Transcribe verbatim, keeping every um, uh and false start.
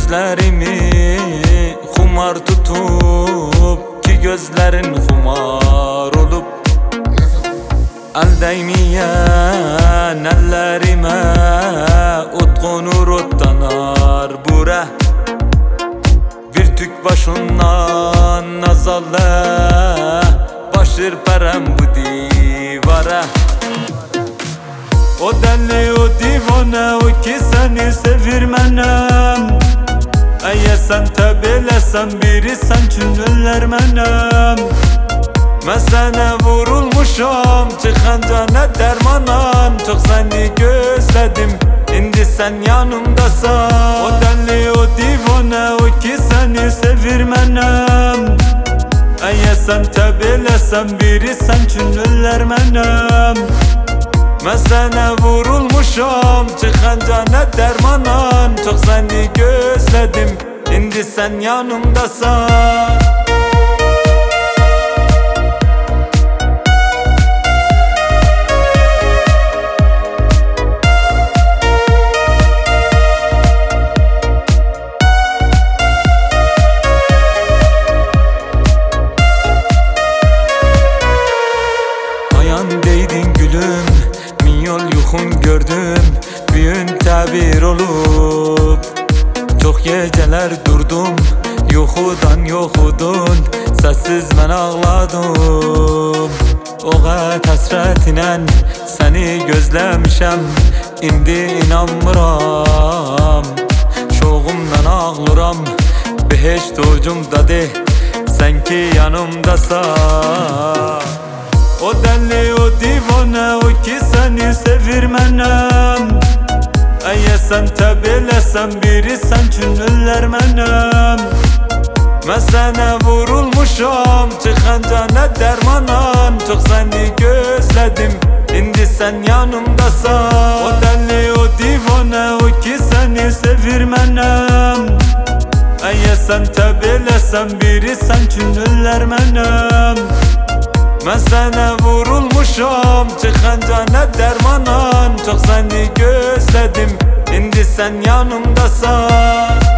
gözlerimi kumar tutup, ki gözlerin kumar olup, el değmeyen ellerime ot konur, otlanar bure. Bir tük başından nazalle başır perem bu divara. O deli o divane o ki seni sevirmenem. Eğer sen tebelesen biri sen çünüller menem. Ben sana vurulmuşum çıkınca ne dermanam. Çok seni gözledim indi sen yanımdasan. O deli o divane o ki seni sevirmenem. Eğer sen tebelesen biri sen çünüller menem. Ben sana vurulmuşum çıkınca ne dermanam. Çok seni gözledim indi sen yanımdasan. Ayan değdin gülüm, min yol yuxun gördüm, büyün tabir olup. Çok geceler durdum, yuxudan yoxudun, sessiz ben ağladım. Oğa hasretinen seni gözlemişem, indi inanmıram. Şoğumdan ağlıram, beheşt ucumdadır, sen ki yanımdasan. O deli o divane o ki seni sevirmenem. Eğer sen tebelesen biri sen çünüller menem. Ben sana vurulmuşum çıkınca ne dermanam. Çok seni gözledim indi sen yanımdasan. O deli o divane o ki seni sevirmenem. Eğer sen tebelesen biri sen çünüller menem. Ben sana vurulmuşum çıkınca ne dermanam. Çok seni gözledim indi sen yanımdasan.